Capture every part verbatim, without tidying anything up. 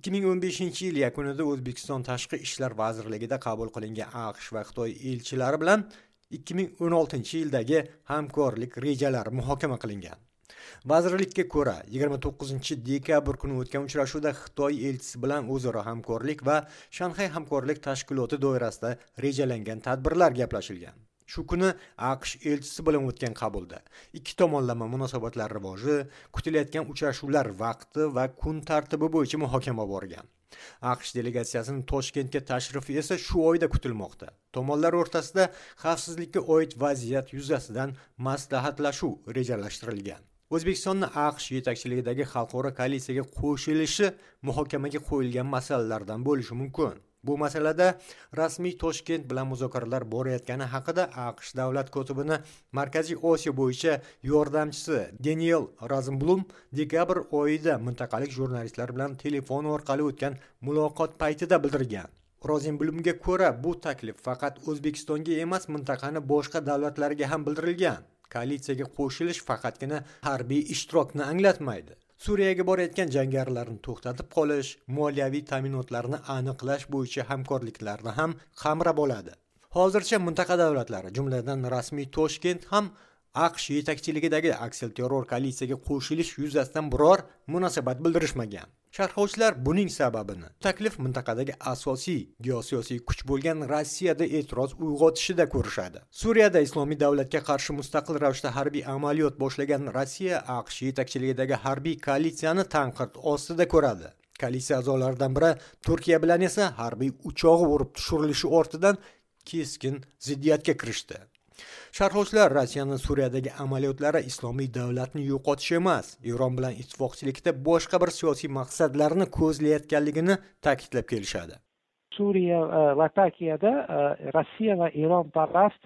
ikki ming o'n beshinchi yil yakunida O'zbekiston Tashqi ishlar vazirligida qabul qilingan AQSh va Xitoy elchilari bilan ikki ming o'n oltinchi yildagi hamkorlik rejalari muhokama qilingan. Vazirlikka ko'ra, yigirma to'qqizinchi dekabr kuni o'tgan uchrashuvda Xitoy elchisi bilan o'zaro hamkorlik va Shanxay hamkorlik tashkiloti doirasida rejalangan tadbirlar gaplashilgan. Shu kuni AQSh elchisi bilan o'tgan qabulda ikki tomonlama munosabatlar rivoji, kutilayotgan uchrashuvlar vaqti va kun tartibi bo'yicha muhokama bo'lgan. AQSh delegatsiyasining Toshkentga tashrifi esa shu oyda kutilmoqda. Tomonlar o'rtasida xavfsizlikka oid vaziyat yuzasidan maslahatlashuv rejalashtirilgan. O'zbekistonning AQSh yetakchiligidagi xalqaro koalitsiyaga qo'shilishi muhokamaga qo'yilgan masalalardan bo'lishi mumkin. Bu masalada rasmiy Toshkent bilan muzokaralar borayotgani haqida AQSh davlat kotibini Markaziy Osiyo bo'yicha yordamchisi Daniel Rosenblum dekabr oyida mintaqalik jurnalistlar bilan telefon orqali o'tgan muloqot paytida bildirgan. Rosenblumga ko'ra, bu taklif faqat O'zbekistonga emas, mintaqani boshqa davlatlarga ham bildirilgan. Koalitsiyaga qo'shilish faqatgina harbiy ishtirokni anglatmaydi. Suriyaga borayotgan jangarilarni to'xtatib qolish, moliyaviy ta'minotlarni aniqlash bo'yicha hamkorliklarni ham qamrab oladi. Hozircha mintaqa davlatlari, jumladan rasmiy Toshkent ham AQSh yetakchiligidagi aksilterror koalitsiyaga qo'shilish yuzasidan biror munosabat bildirishmagan. Sharhlovchilar buning sababini taklif mintaqadagi asosiy geosiyosiy kuch bo'lgan Rossiyada e'tiroz uyg'otishida ko'rishadi. Suriyada Islomiy davlatga qarshi mustaqil ravishda harbiy amaliyot boshlagan Rossiya AQSh yetakchiligidagi harbiy koalitsiyani tanqid ostida ko'radi. Koalitsiya a'zolaridan biri Turkiya bilan esa harbiy uchog'i urib tushirilishi ortidan keskin ziddiyatga kirishdi. Sharhlovchilar Rossiyaning Suriyadagi amaliyotlari Islomiy davlatni yo'qotish emas, Eron bilan ittifoqchilikda boshqa bir siyosiy maqsadlarni ko'zlayotganligini ta'kidlab kelishadi. Suriya Latakiyada Rossiya va Eron parast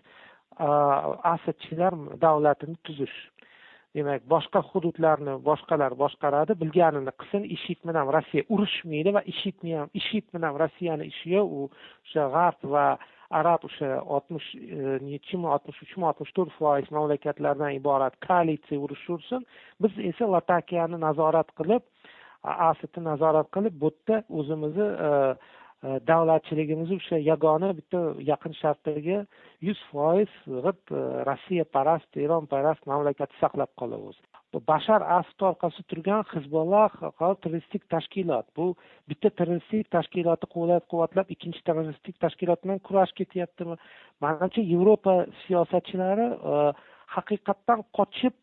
asadchilar davlatini tuzish. Demak, boshqa hududlarni boshqalar boshqaradi, bilganini qilsin, IShID bilan Rossiya urushmaydi va IShID ham IShID bilan Rossiyani ishi yo'q, u o'sha g'arb va arab o'sha oltmish nechimi oltmish uch oltmish to'rt foiz mamlakatlardan iborat koalitsiya urush ursin. Biz esa Latakiyani nazorat qilib, Asadni nazorat qilib, bu yerda o'zimizni davlatchiligimizni o'sha yagona bitta yaqin sharqdagi yuz foiz Rossiya parast, Eron parast mamlakatni saqlab qolamiz. Bashar Asad orqasida turgan Hizbollah terroristik tashkilot. Bu bitta terroristik tashkilotni qo'llab-quvvatlab, ikkinchi terroristik tashkilot bilan kurash ketyaptimi? Menimcha Yevropa siyosatchilari haqiqatdan qochib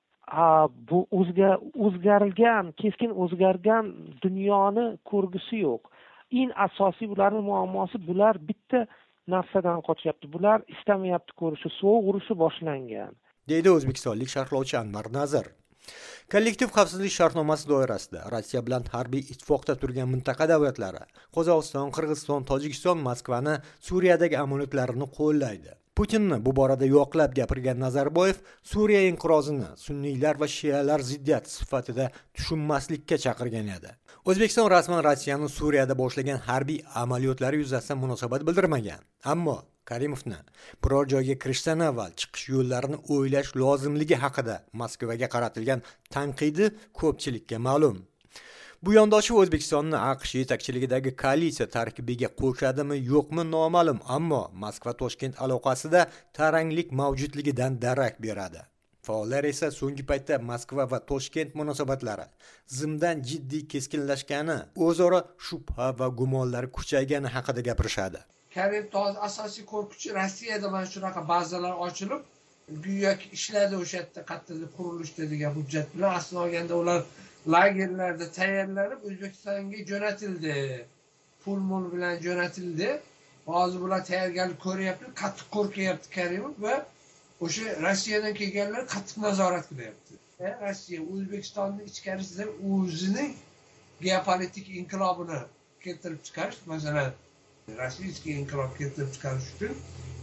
bu o'zga o'zgarilgan, keskin o'zgargan dunyoni ko'rgisi yo'q. Eng asosiy ularning muammosi, bular bitta narsadan qochyapti. Bular istamayapti ko'rishi, sovuq urushi boshlangan, deydi o'zbekistonlik sharhlovchi Anvar Nazir. Kollektiv xavfsizlik shartnomasi doirasida Rossiya bilan harbiy ittifoqda turgan mintaqa davlatlari Qozog'iston, Qirg'iziston, Tojikiston Moskvani Suriyadagi amaliyotlarini qo'llaydi. Putinni bu borada yoqlab gapirgan Nazarboyev Suriya inqirozini sunniylar va shialar ziddiyati sifatida tushunmaslikka chaqirgan edi. O'zbekiston rasman Rossiyaning Suriyada boshlagan harbiy amaliyotlari yuzasidan munosabat bildirmagan. Ammo Karimovni biror joyga kirishdan avval chiqish yo'llarini o'ylash lozimligi haqida Moskvaga qaratilgan tanqidi ko'pchilikka ma'lum. Bu yondoshi O'zbekistonni AQSh yetakchiligidagi koalitsiya tarkibiga qo'shadimi, yo'qmi noma'lum, ammo Moskva-Toshkent aloqasida taranglik mavjudligidan darak beradi. Faollar esa so'nggi paytda Moskva va Toshkent munosabatlari zimdan jiddiy keskinlashgani, o'zaro shubha va gumonlar kuchaygani haqida gapirishadi. Karimov asosiy qo'rquvchi Rossiyada mana shunaqa bazalar ochilib, go'yoki ishladi o'sha yerda qattiq qurilishda degan hujjat bilan aslida olganda ular lagerlarda tayyorlanib O'zbekistonga jo'natildi. Pul-mul bilan jo'natildi. Hozir bular tayyorgarlik ko'ryapti, qattiq qo'rqyapti Karimov va o'sha Rossiyadan kelganlar qattiq nazorat qilyapti. Rossiya O'zbekistonning ichkarisida o'zining geopolitik inqilobini keltirib chiqarish, masalan, Rossiyskiy inqilob keltirib chiqarish uchun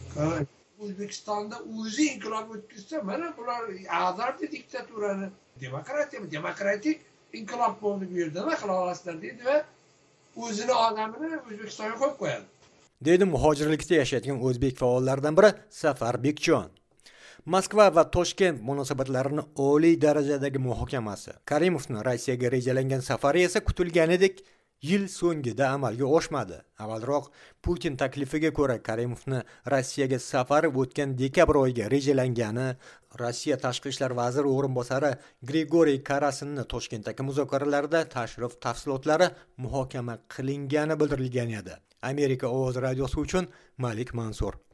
O'zbekistonda o'zi inqilob o'tkazsa, mana bular ag'dardi diktaturani. Demokratiya, demokratik inqilob bo'ldi bu yerda, nima qila olasizlar deydi va o'zini odamini O'zbekistonga qo'yib qo'yadi, deydi muhojirlikda yashayotgan o'zbek faollaridan biri Safar Bekjon. Moskva va Toshkent munosabatlarini oliy darajadagi muhokamasi. Karimovning Rossiyaga rejalangan safari esa kutilganidek yil so'ngida amalga oshmadi. Avvalroq Putin taklifiga ko'ra Karimovni Rossiyaga safari o'tgan dekabr oyiga rejalangani, Rossiya tashqi ishlar vaziri o'rinbosari Grigoriy Karasinni Toshkentdagi muzokaralarda tashrif tafsilotlari muhokama qilingani bildirilgan edi. Amerika ovoz radiosi uchun Malik Mansur.